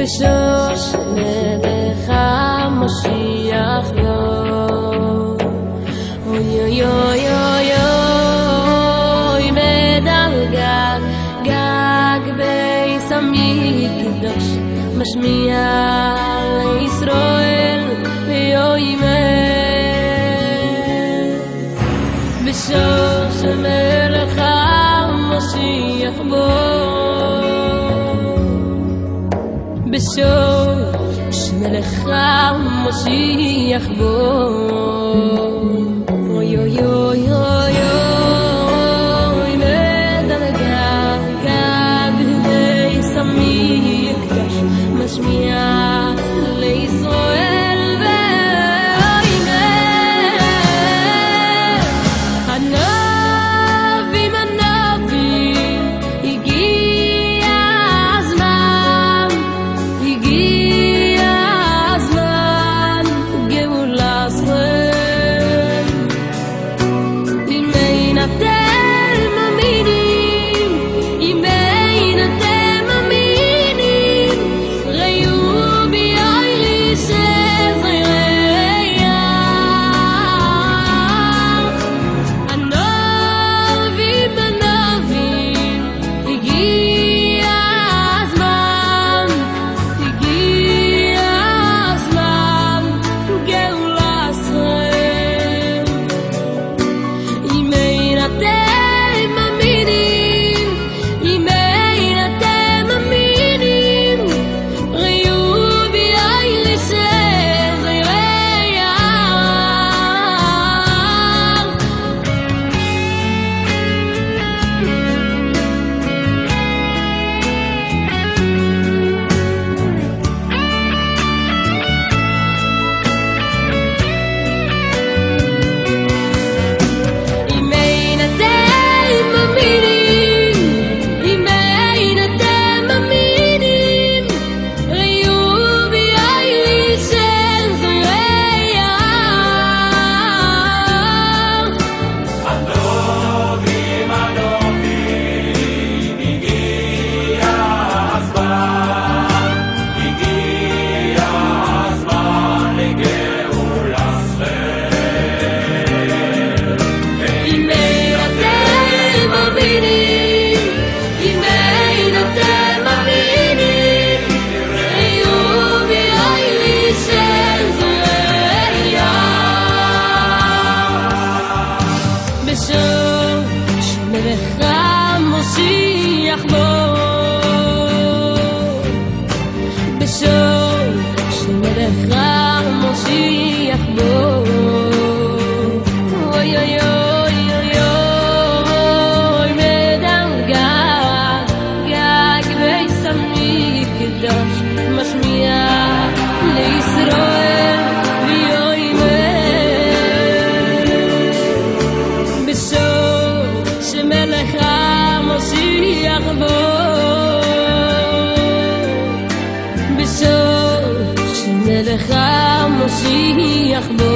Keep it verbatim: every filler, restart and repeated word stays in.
בשוש מלך המשיח בוא אוי אוי אוי אוי אוי מדלגת גג בית המקדש משמיע לישראל ויאמר בשוש מלך המשיח בוא בשוש מלך המשיח בוא אוי אוי אוי אוי אוי מדלגת גג בית המקדש משמיע לישראל ויאמר הנביאים הנביאים הגיע הזמן הגיע הזמן גאולה ישראל אם אין אתם מאמינים אם אין אתם מאמינים ראו בעיני שזרעיה הנביאים הנביאים הגיע הזמן הגיע הזמן גאולה ישראל אם אין אתם מאמינים אם אין אתם מאמינים ראו בעיני שזרעיה אם אין אתם מאמינים אם אין אתם מאמינים ראו בעיני שזרעיה הנביאים הנביאים הגיע הזמן הגיע הזמן לגאולה ישראל אם אין אתם מאמינים אם אין אתם מאמינים ראו בעיני שזרעיה בשוש מלך המשיח בוא בשוש מלך המשיח בוא אוי אוי אוי אוי אוי מדלגת גג בית המקדש משמיע לישראל ויאמר בשוש מלך המשיח בוא בשוש מלך המשיח בוא